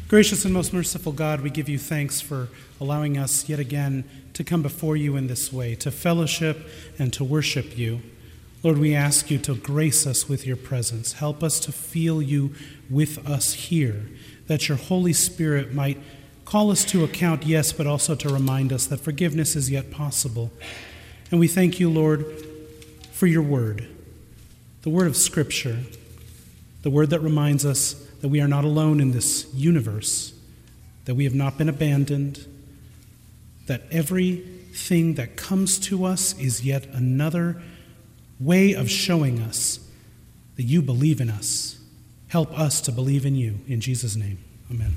Gracious and most merciful God, we give you thanks for allowing us yet again to come before you in this way, to fellowship and to worship you. Lord, we ask you to grace us with your presence. Help us to feel you with us here, that your Holy Spirit might call us to account, yes, but also to remind us that forgiveness is yet possible. And we thank you, Lord, for your word, the word of Scripture, the word that reminds us that we are not alone in this universe, that we have not been abandoned, that everything that comes to us is yet another way of showing us that you believe in us. Help us to believe in you. In Jesus' name, amen.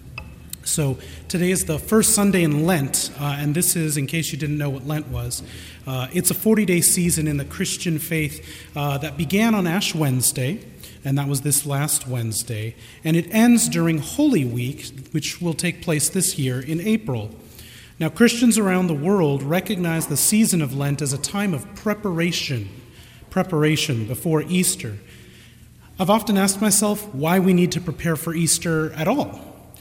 So today is the first Sunday in Lent, and this is, in case you didn't know what Lent was, it's a 40-day season in the Christian faith that began on Ash Wednesday, and that was this last Wednesday, and it ends during Holy Week, which will take place this year in April. Now, Christians around the world recognize the season of Lent as a time of preparation before Easter. I've often asked myself why we need to prepare for Easter at all.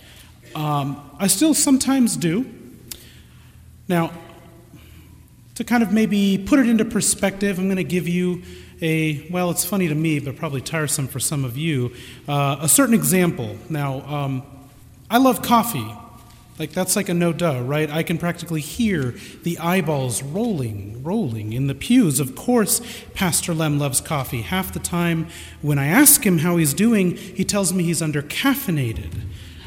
I still sometimes do. Now, to kind of maybe put it into perspective, I'm going to give you it's funny to me, but probably tiresome for some of you, a certain example. Now, I love coffee. That's like a no-duh, right? I can practically hear the eyeballs rolling in the pews. Of course, Pastor Lem loves coffee. Half the time when I ask him how he's doing, he tells me he's under-caffeinated.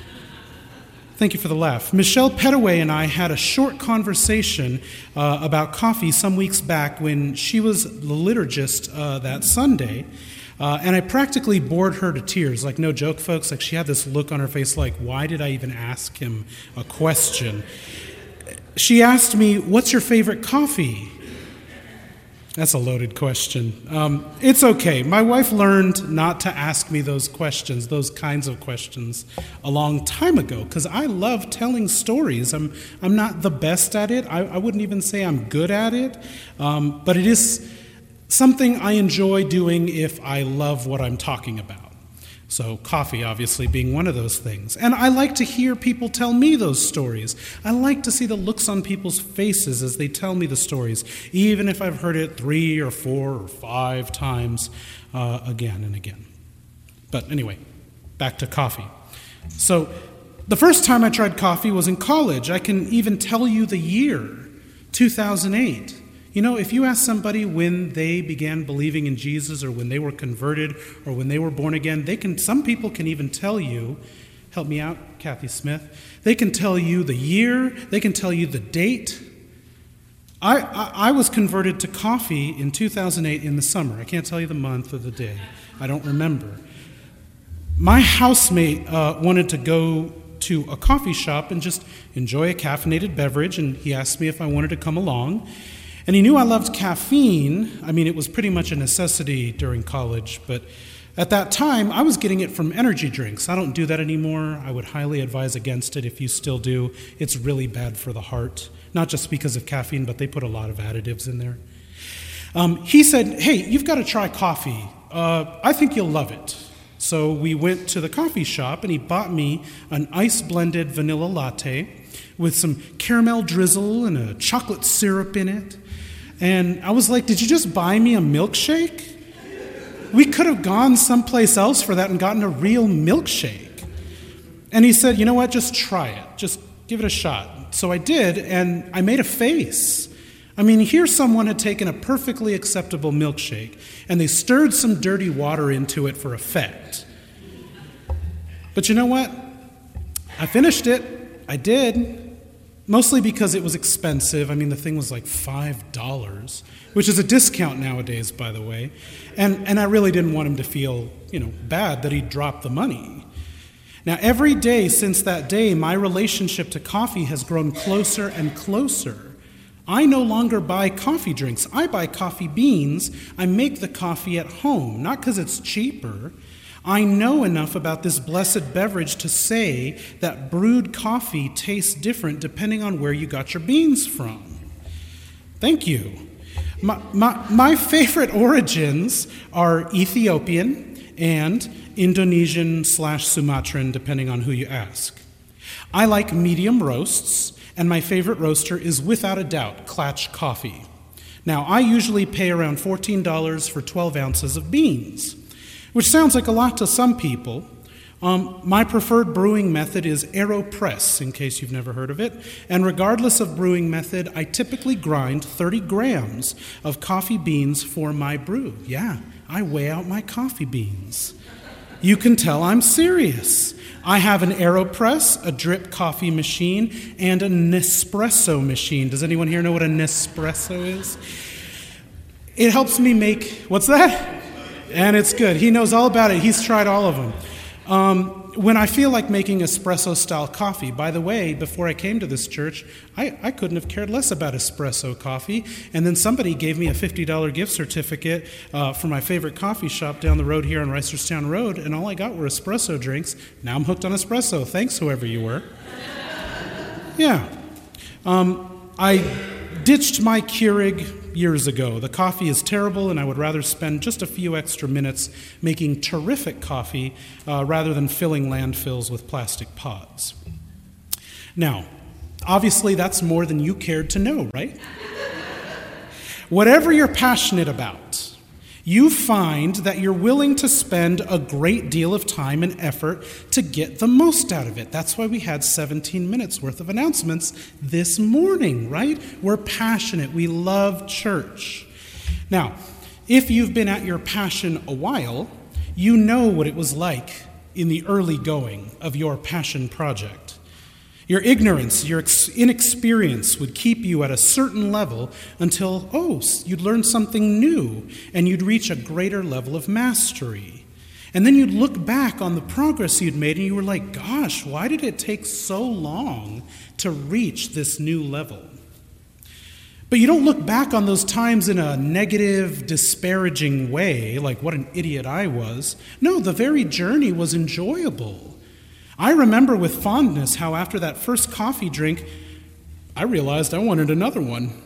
Thank you for the laugh. Michelle Petaway and I had a short conversation about coffee some weeks back when she was the liturgist that Sunday, and I practically bored her to tears. No joke, folks. She had this look on her face why did I even ask him a question? She asked me, "What's your favorite coffee?" That's a loaded question. It's okay. My wife learned not to ask me those kinds of questions, a long time ago, because I love telling stories. I'm not the best at it. I wouldn't even say I'm good at it, but it is something I enjoy doing if I love what I'm talking about. So coffee, obviously, being one of those things. And I like to hear people tell me those stories. I like to see the looks on people's faces as they tell me the stories, even if I've heard it 3 or 4 or 5 times again and again. But anyway, back to coffee. So the first time I tried coffee was in college. I can even tell you the year, 2008. If you ask somebody when they began believing in Jesus or when they were converted or when they were born again, some people can even tell you, help me out, Kathy Smith, they can tell you the year, they can tell you the date. I was converted to coffee in 2008 in the summer. I can't tell you the month or the day. I don't remember. My housemate wanted to go to a coffee shop and just enjoy a caffeinated beverage, and he asked me if I wanted to come along. And he knew I loved caffeine. It was pretty much a necessity during college, but at that time, I was getting it from energy drinks. I don't do that anymore. I would highly advise against it if you still do. It's really bad for the heart, not just because of caffeine, but they put a lot of additives in there. He said, "Hey, you've got to try coffee. I think you'll love it." So we went to the coffee shop, and he bought me an ice-blended vanilla latte with some caramel drizzle and a chocolate syrup in it. And I was like, "Did you just buy me a milkshake? We could have gone someplace else for that and gotten a real milkshake." And he said, "You know what, just try it. Just give it a shot." So I did, and I made a face. Here someone had taken a perfectly acceptable milkshake, and they stirred some dirty water into it for effect. But you know what? I finished it. I did. Mostly because it was expensive. The thing was $5, which is a discount nowadays, by the way. And I really didn't want him to feel, bad that he dropped the money. Now, every day since that day, my relationship to coffee has grown closer and closer. I no longer buy coffee drinks. I buy coffee beans. I make the coffee at home, not because it's cheaper. I know enough about this blessed beverage to say that brewed coffee tastes different depending on where you got your beans from. Thank you. My favorite origins are Ethiopian and Indonesian/Sumatran, depending on who you ask. I like medium roasts, and my favorite roaster is without a doubt Klatch Coffee. Now, I usually pay around $14 for 12 ounces of beans, which sounds like a lot to some people. My preferred brewing method is AeroPress, in case you've never heard of it. And regardless of brewing method, I typically grind 30 grams of coffee beans for my brew. Yeah, I weigh out my coffee beans. You can tell I'm serious. I have an AeroPress, a drip coffee machine, and a Nespresso machine. Does anyone here know what a Nespresso is? It helps me make, what's that? And it's good. He knows all about it. He's tried all of them. When I feel like making espresso-style coffee, by the way, before I came to this church, I couldn't have cared less about espresso coffee, and then somebody gave me a $50 gift certificate for my favorite coffee shop down the road here on Reisterstown Road, and all I got were espresso drinks. Now I'm hooked on espresso. Thanks, whoever you were. Yeah. I ditched my Keurig years ago. The coffee is terrible, and I would rather spend just a few extra minutes making terrific coffee rather than filling landfills with plastic pods. Now, obviously that's more than you cared to know, right? Whatever you're passionate about, you find that you're willing to spend a great deal of time and effort to get the most out of it. That's why we had 17 minutes worth of announcements this morning, right? We're passionate. We love church. Now, if you've been at your passion a while, you know what it was like in the early going of your passion project. Your ignorance, your inexperience would keep you at a certain level until, you'd learn something new and you'd reach a greater level of mastery. And then you'd look back on the progress you'd made and you were like, gosh, why did it take so long to reach this new level? But you don't look back on those times in a negative, disparaging way, like what an idiot I was. No, the very journey was enjoyable. I remember with fondness how after that first coffee drink, I realized I wanted another one.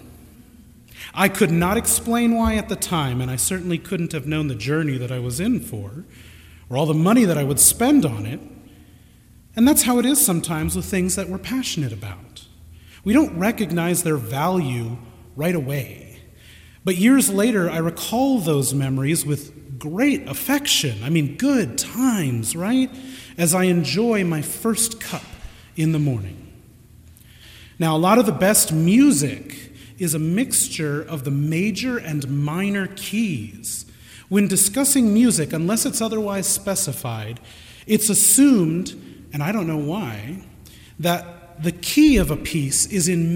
I could not explain why at the time, and I certainly couldn't have known the journey that I was in for, or all the money that I would spend on it. And that's how it is sometimes with things that we're passionate about. We don't recognize their value right away. But years later, I recall those memories with great affection. I mean, good times, right? As I enjoy my first cup in the morning. Now, a lot of the best music is a mixture of the major and minor keys. When discussing music, unless it's otherwise specified, it's assumed, and I don't know why, that the key of a piece is in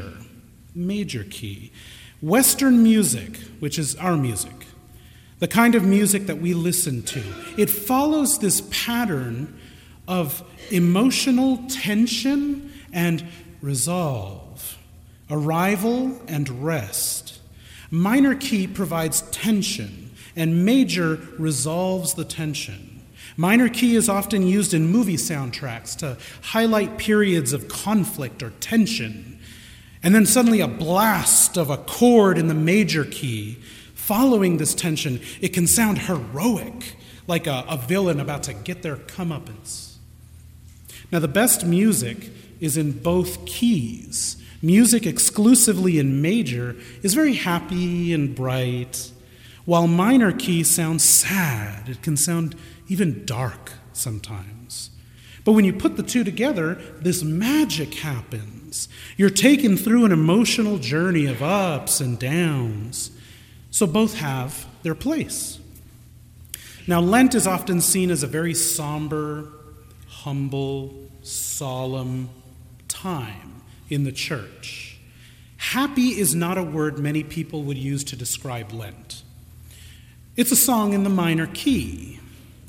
major key. Western music, which is our music, the kind of music that we listen to, it follows this pattern of emotional tension and resolve, arrival and rest. Minor key provides tension, and major resolves the tension. Minor key is often used in movie soundtracks to highlight periods of conflict or tension, and then suddenly a blast of a chord in the major key. Following this tension, it can sound heroic, like a villain about to get their comeuppance. Now, the best music is in both keys. Music exclusively in major is very happy and bright, while minor key sounds sad. It can sound even dark sometimes. But when you put the two together, this magic happens. You're taken through an emotional journey of ups and downs. So both have their place. Now, Lent is often seen as a very somber, humble, solemn time in the church. Happy is not a word many people would use to describe Lent. It's a song in the minor key,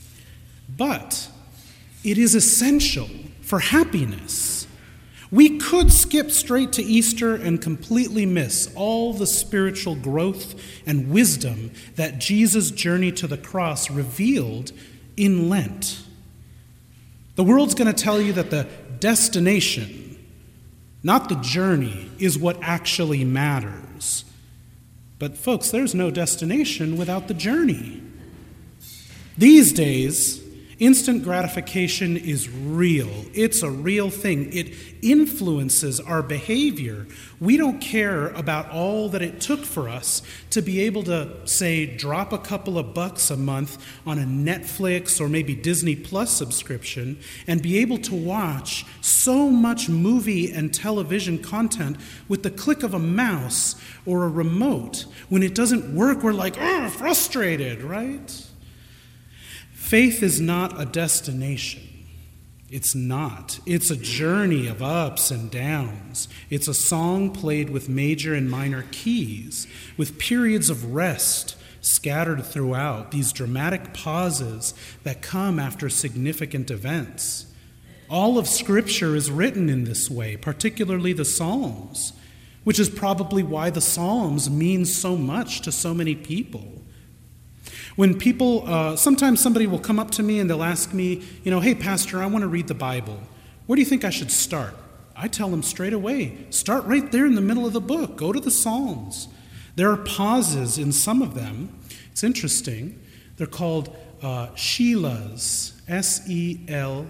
but it is essential for happiness. We could skip straight to Easter and completely miss all the spiritual growth and wisdom that Jesus' journey to the cross revealed in Lent. The world's going to tell you that the destination, not the journey, is what actually matters. But folks, there's no destination without the journey. These days, instant gratification is real. It's a real thing. It influences our behavior. We don't care about all that it took for us to be able to, say, drop a couple of bucks a month on a Netflix or maybe Disney Plus subscription and be able to watch so much movie and television content with the click of a mouse or a remote. When it doesn't work, we're like, frustrated, right? Faith is not a destination. It's not. It's a journey of ups and downs. It's a song played with major and minor keys, with periods of rest scattered throughout, these dramatic pauses that come after significant events. All of Scripture is written in this way, particularly the Psalms, which is probably why the Psalms mean so much to so many people. When people, sometimes somebody will come up to me and they'll ask me, hey, Pastor, I want to read the Bible. Where do you think I should start? I tell them straight away, start right there in the middle of the book. Go to the Psalms. There are pauses in some of them. It's interesting. They're called Selahs, Selah.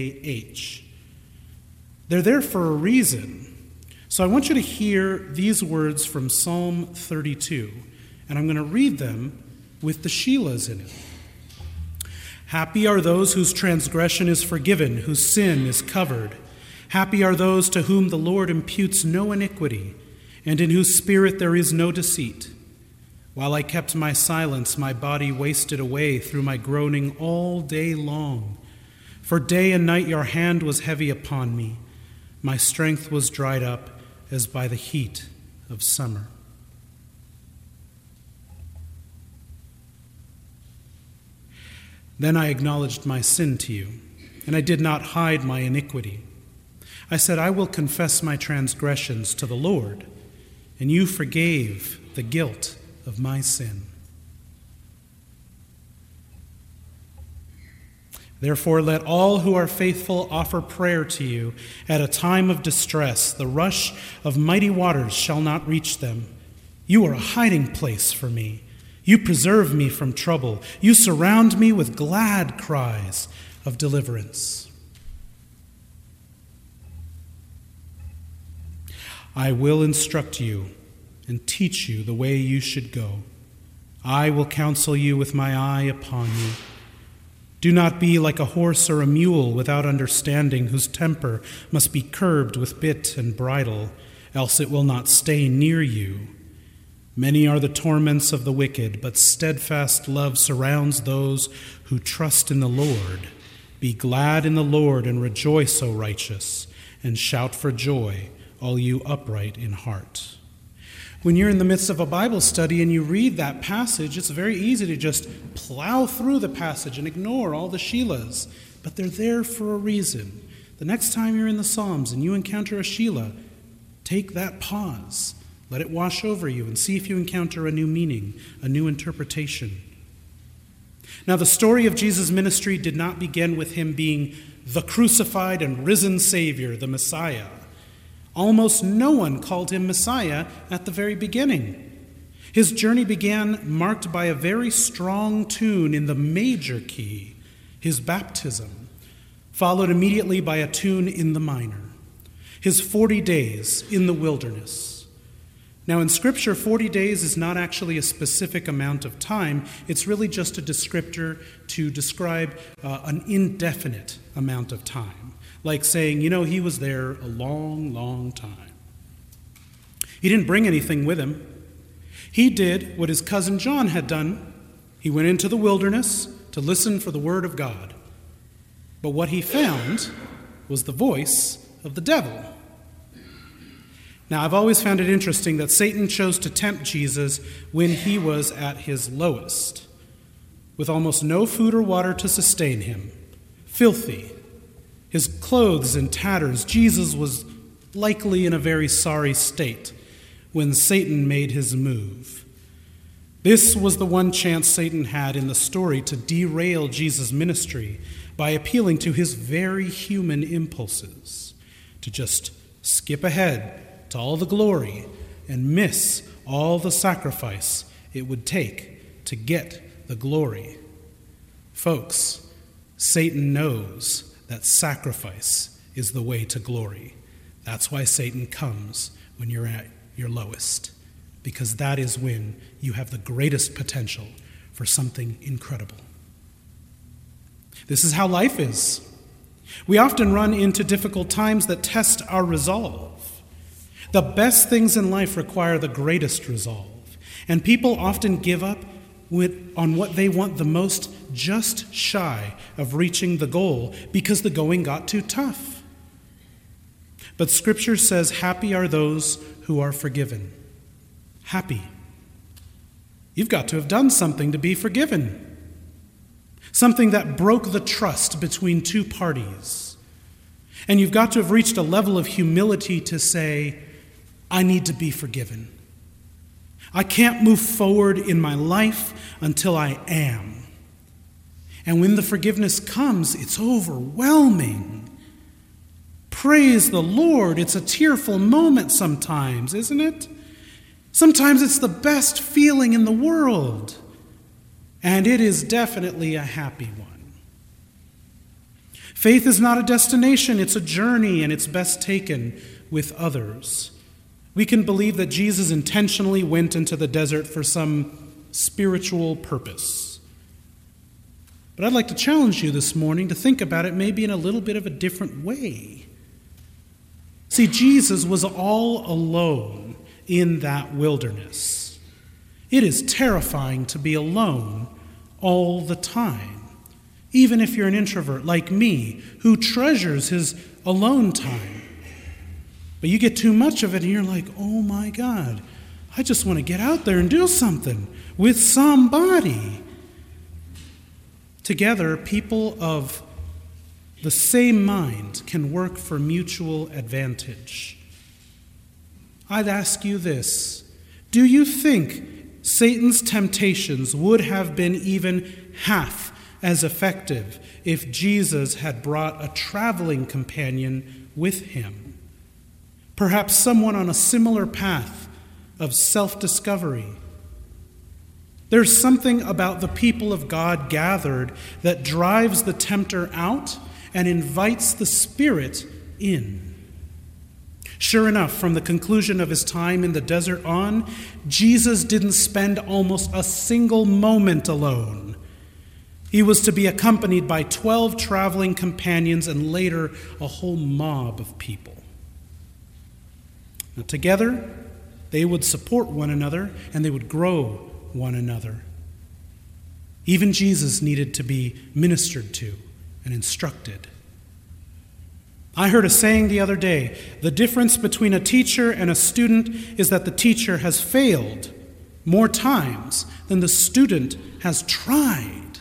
They're there for a reason. So I want you to hear these words from Psalm 32, and I'm going to read them with the Selahs in it. Happy are those whose transgression is forgiven, whose sin is covered. Happy are those to whom the Lord imputes no iniquity, and in whose spirit there is no deceit. While I kept my silence, my body wasted away through my groaning all day long. For day and night your hand was heavy upon me. My strength was dried up as by the heat of summer. Then I acknowledged my sin to you, and I did not hide my iniquity. I said, I will confess my transgressions to the Lord, and you forgave the guilt of my sin. Therefore, let all who are faithful offer prayer to you at a time of distress. The rush of mighty waters shall not reach them. You are a hiding place for me. You preserve me from trouble. You surround me with glad cries of deliverance. I will instruct you and teach you the way you should go. I will counsel you with my eye upon you. Do not be like a horse or a mule without understanding, whose temper must be curbed with bit and bridle, else it will not stay near you. Many are the torments of the wicked, but steadfast love surrounds those who trust in the Lord. Be glad in the Lord and rejoice, O righteous, and shout for joy, all you upright in heart. When you're in the midst of a Bible study and you read that passage, it's very easy to just plow through the passage and ignore all the Selahs, but they're there for a reason. The next time you're in the Psalms and you encounter a Selah, take that pause. Let it wash over you and see if you encounter a new meaning, a new interpretation. Now, the story of Jesus' ministry did not begin with him being the crucified and risen Savior, the Messiah. Almost no one called him Messiah at the very beginning. His journey began marked by a very strong tune in the major key, his baptism, followed immediately by a tune in the minor, his 40 days in the wilderness. Now, in Scripture, 40 days is not actually a specific amount of time. It's really just a descriptor to describe an indefinite amount of time. Like saying, he was there a long, long time. He didn't bring anything with him. He did what his cousin John had done. He went into the wilderness to listen for the word of God. But what he found was the voice of the devil. Now, I've always found it interesting that Satan chose to tempt Jesus when he was at his lowest, with almost no food or water to sustain him, filthy, his clothes in tatters. Jesus was likely in a very sorry state when Satan made his move. This was the one chance Satan had in the story to derail Jesus' ministry by appealing to his very human impulses, to just skip ahead to all the glory and miss all the sacrifice it would take to get the glory. Folks, Satan knows that sacrifice is the way to glory. That's why Satan comes when you're at your lowest, because that is when you have the greatest potential for something incredible. This is how life is. We often run into difficult times that test our resolve. The best things in life require the greatest resolve, and people often give up on what they want the most, just shy of reaching the goal because the going got too tough. But Scripture says, happy are those who are forgiven. Happy. You've got to have done something to be forgiven. Something that broke the trust between two parties. And you've got to have reached a level of humility to say, I need to be forgiven. I can't move forward in my life until I am. And when the forgiveness comes, it's overwhelming. Praise the Lord. It's a tearful moment sometimes, isn't it? Sometimes it's the best feeling in the world. And it is definitely a happy one. Faith is not a destination, it's a journey, and it's best taken with others. We can believe that Jesus intentionally went into the desert for some spiritual purpose. But I'd like to challenge you this morning to think about it maybe in a little bit of a different way. See, Jesus was all alone in that wilderness. It is terrifying to be alone all the time, even if you're an introvert like me who treasures his alone time. But you get too much of it and you're like, oh my God, I just want to get out there and do something with somebody. Together, people of the same mind can work for mutual advantage. I'd ask you this. Do you think Satan's temptations would have been even half as effective if Jesus had brought a traveling companion with him? Perhaps someone on a similar path of self-discovery. There's something about the people of God gathered that drives the tempter out and invites the Spirit in. Sure enough, from the conclusion of his time in the desert on, Jesus didn't spend almost a single moment alone. He was to be accompanied by 12 traveling companions and later a whole mob of people. Now, together, they would support one another and they would grow one another. Even Jesus needed to be ministered to and instructed. I heard a saying the other day, the difference between a teacher and a student is that the teacher has failed more times than the student has tried.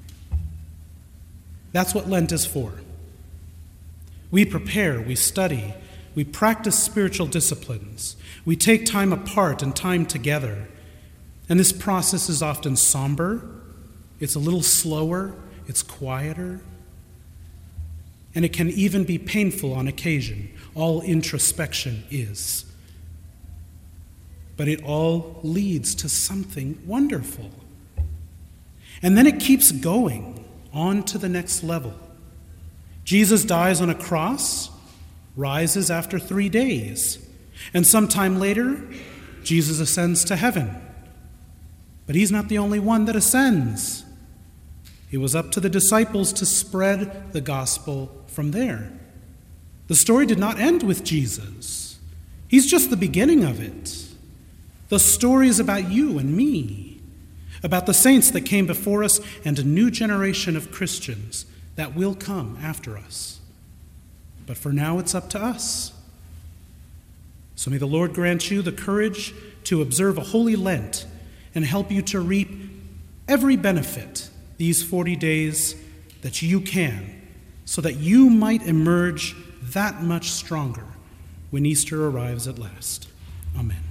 That's what Lent is for. We prepare, we study, we practice spiritual disciplines, we take time apart and time together. And this process is often somber, it's a little slower, it's quieter. And it can even be painful on occasion. All introspection is. But it all leads to something wonderful. And then it keeps going on to the next level. Jesus dies on a cross, rises after 3 days, and sometime later, Jesus ascends to heaven. But he's not the only one that ascends. It was up to the disciples to spread the gospel from there. The story did not end with Jesus. He's just the beginning of it. The story is about you and me, about the saints that came before us and a new generation of Christians that will come after us. But for now, it's up to us. So may the Lord grant you the courage to observe a holy Lent and help you to reap every benefit these 40 days that you can, so that you might emerge that much stronger when Easter arrives at last. Amen.